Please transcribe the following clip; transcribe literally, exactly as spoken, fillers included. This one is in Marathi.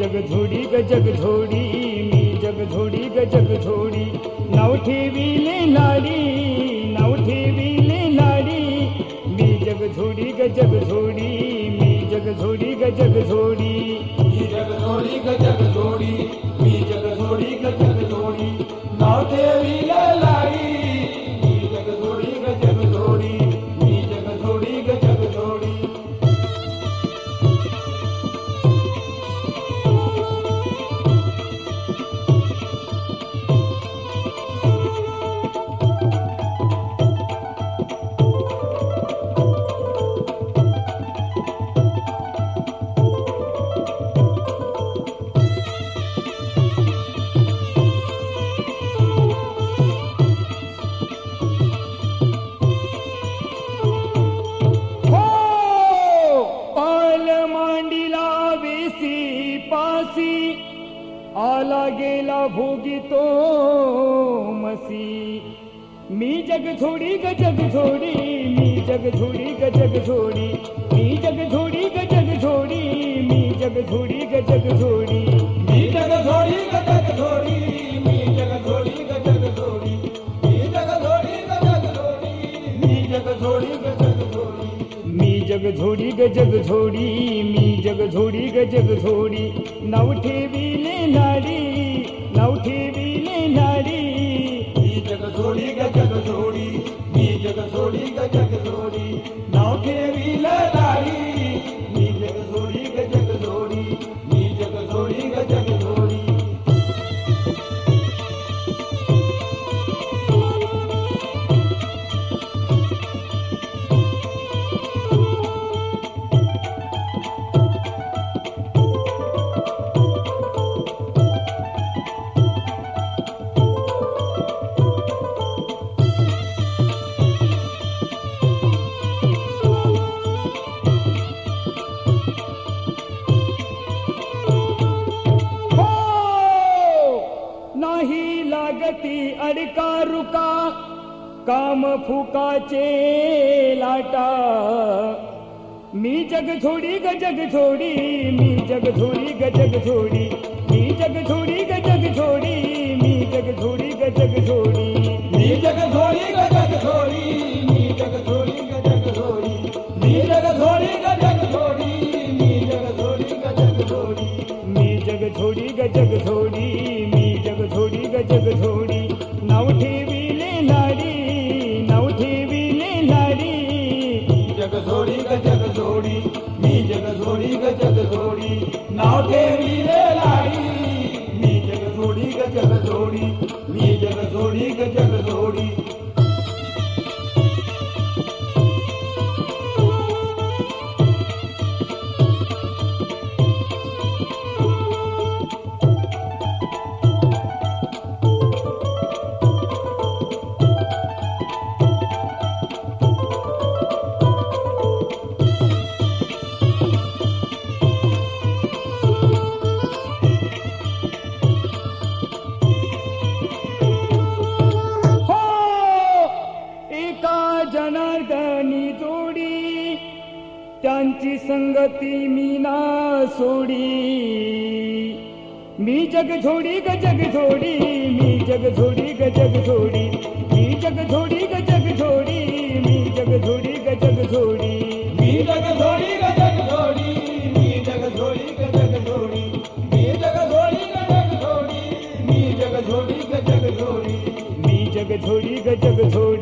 जग झोडी ग जग झोडी, मी जग झोडी ग जग झोडी, नाव ठेविले लाडी, नाव ठेविले लाडी, मी जग झोडी ग जग झोडी, मी जग झोडी ग जग झोडी, मी जग झोडी ग जग झोडी, मी जग झोडी ग जग झोडी, नाव ठेविले लाडी, मी जग झोडी ग जग झोडी, मी जग झोडी ग जग झोडी. आला गेला भोगी तो मसी, मी जग झोडी ग जग झोडी, मी जग झोडी ग जग झोडी, मी जग झोडी ग जग झोडी, मी जग झोडी ग जग झोडी, मी जग झोडी ग जग झोडी, मी जग झोडी ग जग झोडी, मी जग झोडी ग जग झोडी, मी जग झोडी ग जग झोडी, मी जग झोडी ग जग झोडी, मी जग झोडी ग जग झोडी, नाव ठेविले लाडी, नाव ठेविले लाडी, मी जग झोडी ग जग झोडी, मी जग झोडी ग जग झोडी, नाव ठेविले लाडी, मी जग झोडी ग जग झोडी, मी जग झोडी ग जग झोडी. नाही लागती अडका रुका, काम फुकाचे लाटा, मी जग झोडी ग जग झोडी, मी जग झोडी ग जग झोडी, मी जग झोडी ग जग झोडी, मी जग झोडी ग जग झोडी, मी जग झोडी ग जग झोडी, मी जग झोडी ग जग झोडी, मी जग झोडी ग जग झोडी, मी जग झोडी ग जग झोडी, मी जग झोडी ग जग झोडी, मी जग झोडी ग जग झोडी, नाव ठेविले लाडी, नाव ठेविले लाडी, मी जग झोडी ग जग झोडी, मी जग झोडी ग जग झोडी, नाव ठेविले लाडी, मी जग झोडी ग जग झोडी, मी जग झोडी ग जग झोडी. जनार्दनी जोडी, त्यांची संगती मी ना सोडी, मी जग झोडी ग जग झोडी, मी जग झोडी ग जग झोडी, मी जग झोडी ग जग झोडी, मी जग झोडी ग जग झोडी, मी जग झोडी ग जग झोडी, मी जग झोडी ग जग झोडी, मी जग झोडी ग जग झोडी, मी जग झोडी ग जग झोडी, मी जग झोडी ग जग झोडी.